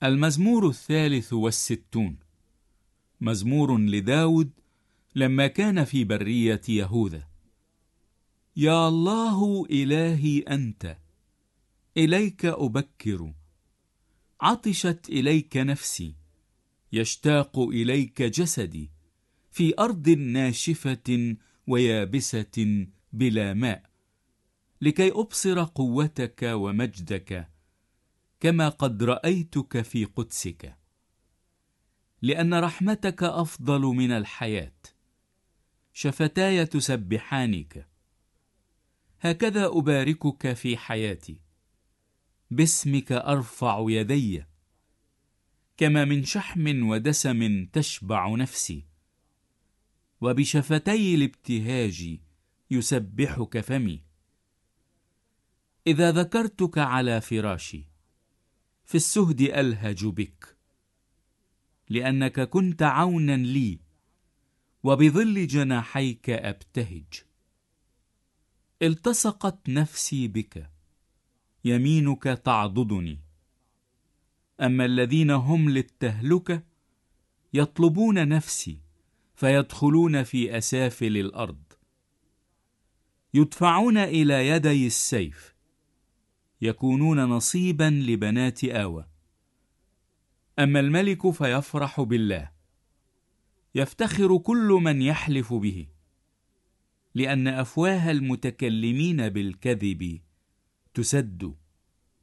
المزمور 63، مزمور لداود لما كان في برية يهوذا. يا الله إلهي أنت، إليك أبكر، عطشت إليك نفسي، يشتاق إليك جسدي، في أرض ناشفة ويابسة بلا ماء، لكي أبصر قوتك ومجدك كما قد رأيتك في قدسك. لأن رحمتك أفضل من الحياة، شفتاي تسبحانك. هكذا أباركك في حياتي، باسمك أرفع يدي، كما من شحم ودسم تشبع نفسي، وبشفتي الابتهاج يسبحك فمي. إذا ذكرتك على فراشي، في السهد ألهج بك، لأنك كنت عونا لي، وبظل جناحيك أبتهج. التصقت نفسي بك، يمينك تعضدني. أما الذين هم للتهلكة يطلبون نفسي، فيدخلون في أسافل الأرض. يدفعون إلى يدي السيف، يكونون نصيبا لبنات آوى. أما الملك فيفرح بالله، يفتخر كل من يحلف به، لأن أفواه المتكلمين بالكذب تسد.